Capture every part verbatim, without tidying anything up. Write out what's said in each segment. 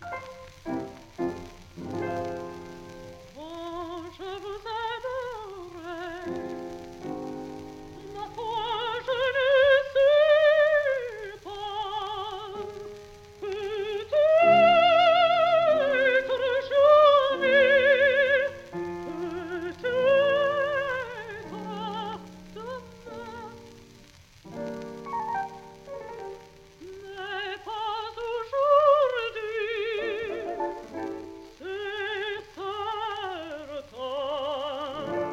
Oh, je vous adorais, ma foi, je ne sais pas, peut-être jamais, peut-être demain, mais pas aujourd'hui, c'est certain.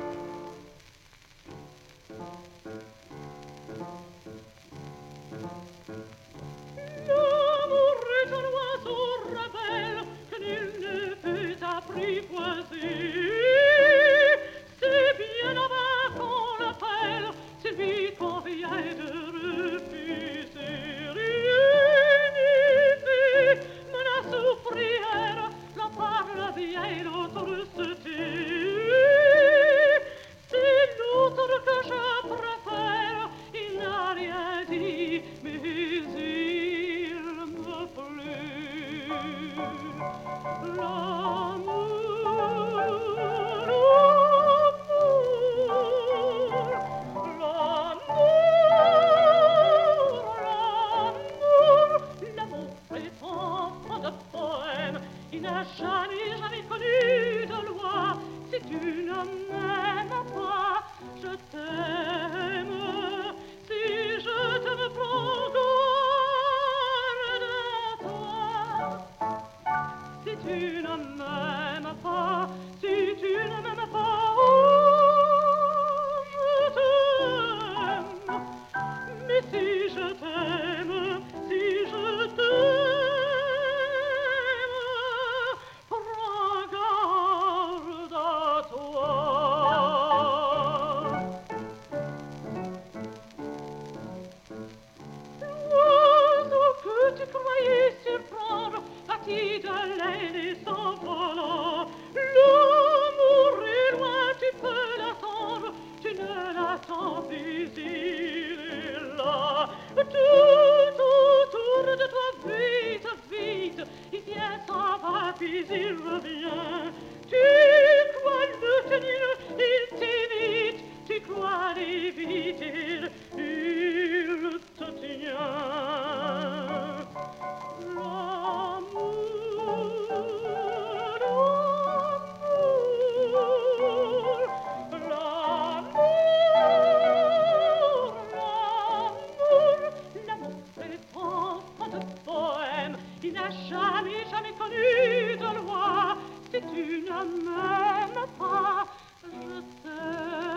L'amour est un oiseau rebelle que nul ne peut apprivoiser. C'est bien là-bas qu'on l'appelle, c'est lui qu'on vient de refuser. Rien n'y fait, menace ou prière, la parle vient l'autre se tait. C'est l'autre que je préfère, il n'a rien dit, mais il me plaît. L'amour, l'amour, l'amour, l'amour est enfant de poème, il n'a jamais, jamais connu de loi. Si tu ne m'aimes pas, je t'aime. Si je t'aime, prends garde à toi. Si tu ne m'aimes pas, si tu ne m'aimes pas, oh, je t'aime. Mais si je t'aime, si je t'aime, prends garde à toi. L'oiseau que tu croyais surprendre, parti de l'aile et s'envola. L'amour est loin, tu peux l'attendre, tu ne l'attends plus, il est là. Tout autour de toi, vite, vite, il vient, s'en va, puis il revient. Tu crois le tenir, il t'évite, tu crois l'éviter, il te tient. L'amour, l'amour, l'amour, l'amour, l'amour est enfant de poème, il n'a jamais, jamais connu de loi. Si tu ne m'aimes pas, je t'aime.